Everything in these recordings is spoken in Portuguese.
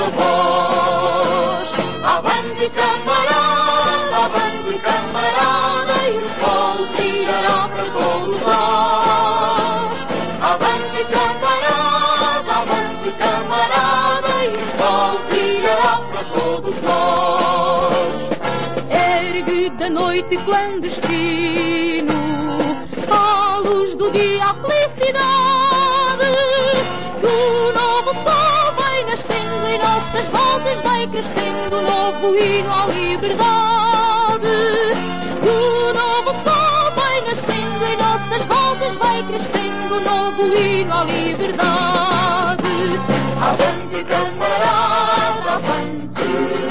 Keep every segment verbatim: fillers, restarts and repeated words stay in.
nossa voz. Avante, camarada, avante, camarada, e o sol brilhará para todos nós. Avante, camarada, avante, camarada, e o sol brilhará para todos nós. Ergue da noite clandestino, à luz do dia a felicidade, que o novo sol vai nascendo e nossas vozes vai crescendo, o novo hino à liberdade. Que o novo sol vai nascendo e nossas vozes vai crescendo, o novo hino à liberdade. Avante, camarada, avante,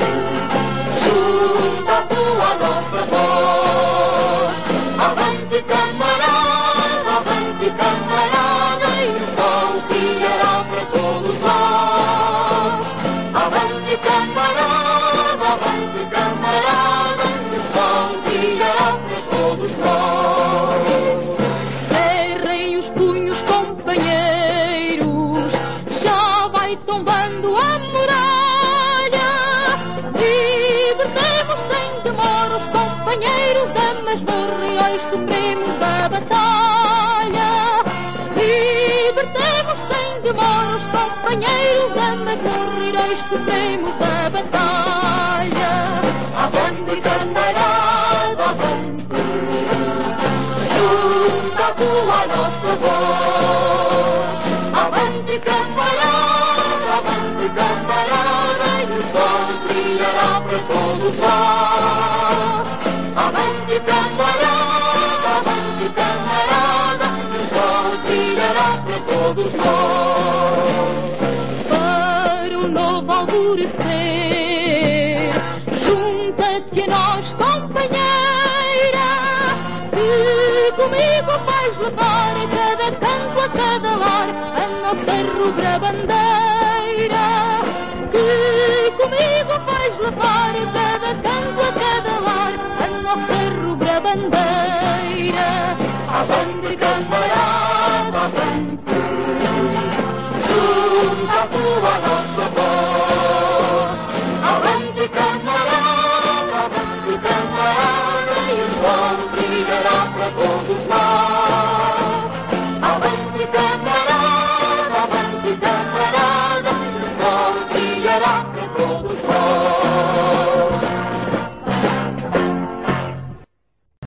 junta a tua nossa voz. Avante, camarada, avante, camarada, e o sol brilhará para todos nós. Avante, camarada, avante, camarada, e o sol brilhará para todos nós. Cerrem os punhos, companheiros, já vai tombando a muralha. Libertemos sem demora os companheiros da masmorra, heróis supremos da batalha. Libertemos sem demora os companheiros da masmorra, heróis supremos da batalha. Avante, camarada, avante, junta a tua nossa voz. Avante, camarada, avante, camarada, e o sol brilhará para todos nós. Avante, camarada, avante, camarada, e o sol brilhará para todos nós. Para o novo alvorecer, junta-te a nós, companheira, que comigo vais levar a cada canto, a cada lar, a nossa rubra bandeira. Que comigo vais levar a cada canto, a cada lar, a nossa rubra bandeira. Avante, camarada.